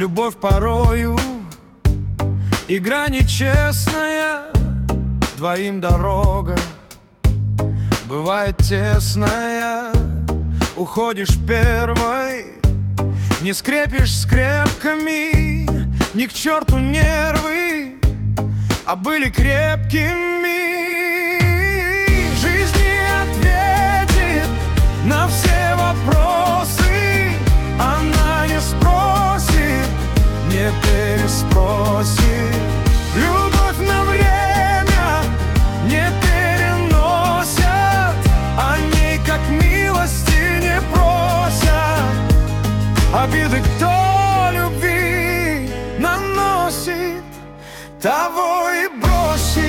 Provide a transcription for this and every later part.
Любовь порою игра нечестная, двоим дорога бывает тесная. Уходишь первой, не скрепишь скрепками, ни к черту нервы, а были крепкими. Жизнь не ответит на все вопросы, она не спросит, не переспросит. Любовь на время не переносят, они как милости не просят. Обиды кто любви наносит, того и бросит.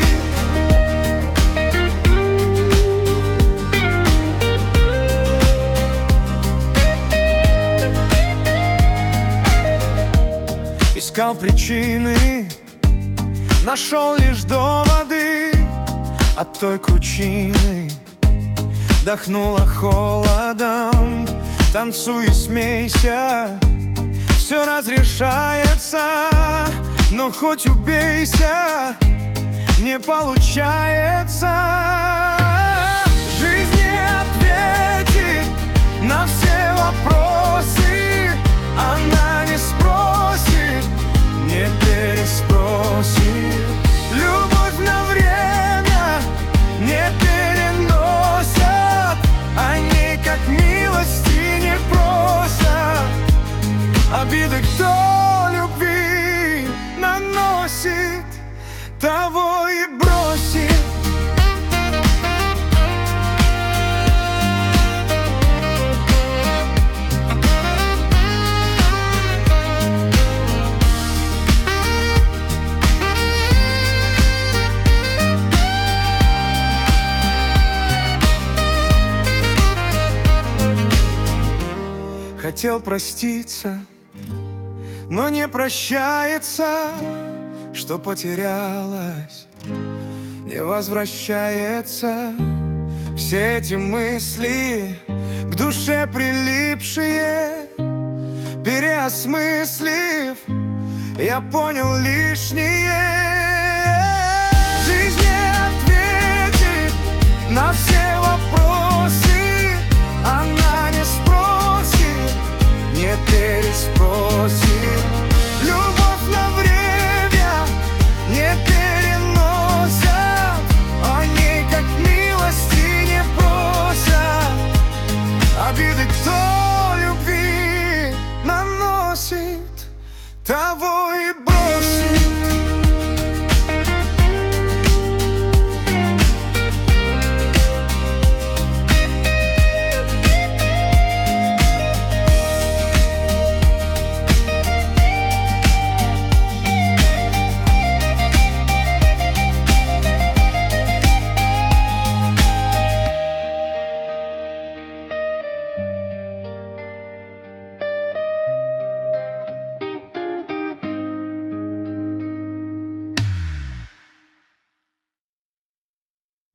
Искал причины, нашел лишь доводы от той кручины. Дохнуло холодом, танцуй и смейся, все разрешается, но хоть убейся, не получается. Жизнь не ответит на все вопросы, она не спросит, не переспросит. Любовь на время не переносят, они как милости не просят. Обиды кто любви наносит, того и бросит. Хотел проститься, но не прощается, что потерялось, не возвращается. Все эти мысли к душе прилипшие, переосмыслив, я понял лишнее. Жизнь не ответит на все вопросы, она не спросит, не переспросит. Любовь на время не переносят, они как милости не просят. Обиды кто любви наносит, того и